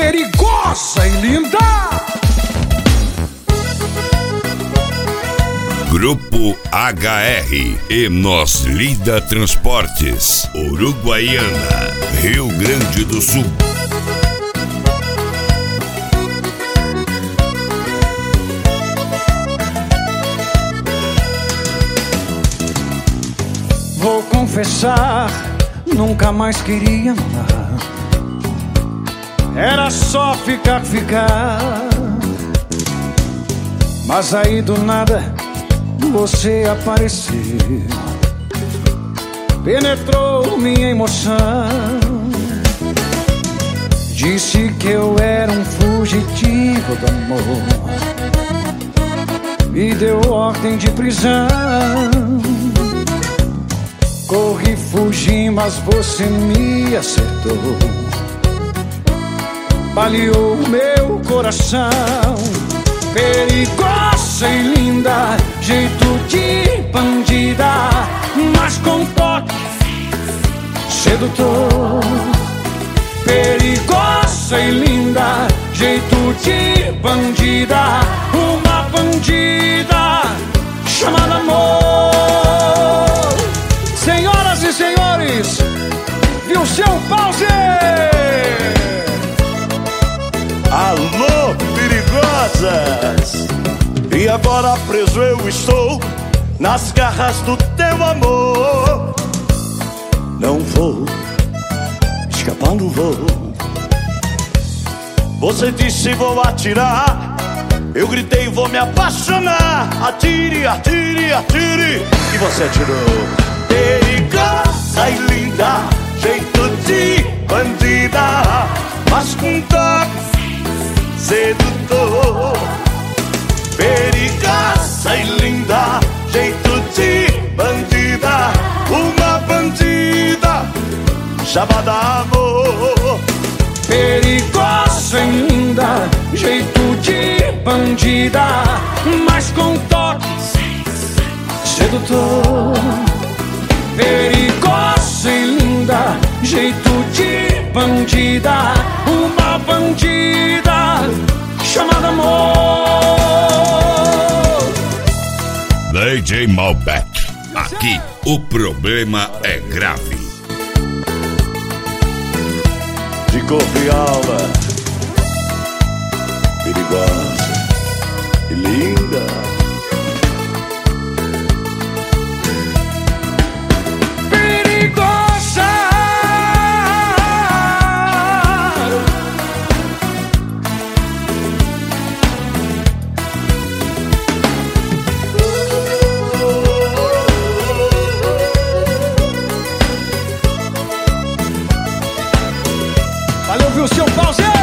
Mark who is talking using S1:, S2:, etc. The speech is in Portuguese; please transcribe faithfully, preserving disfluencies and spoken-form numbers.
S1: perigosa e linda.
S2: Grupo H R e Nós Lida Transportes, Uruguaiana, Rio Grande do Sul.
S1: Vou confessar, nunca mais queria amar. Era só ficar, ficar. Mas aí do nada você apareceu, penetrou minha emoção. Disse que eu era um fugitivo do amor, me deu ordem de prisão. Corri, fugi, mas você me acertou, baleou meu coração. Perigosa e linda, jeito de bandida, mas com toque sedutor. Perigosa e linda, jeito de bandida, uma bandida chamada amor. Senhoras e senhores, viu seu pause?
S3: Alô, perigosas! E agora preso eu estou nas garras do teu amor. Não vou escapar, não vou. Você disse vou atirar, eu gritei vou me apaixonar. Atire, atire, atire, e você atirou. Perigosa e linda, jeito de bandida, mas com toque sedutor. Perigosa e linda, jeito de bandida, uma bandida chamada amor.
S1: Perigosa e linda, jeito de bandida, mas com toque sedutor. Perigosa e linda, jeito de bandida, uma bandida chamada amor.
S2: D J Malbec, aqui o problema é grave.
S3: De corpo e alma, perigosa e linda.
S1: Valeu, viu, seu pause?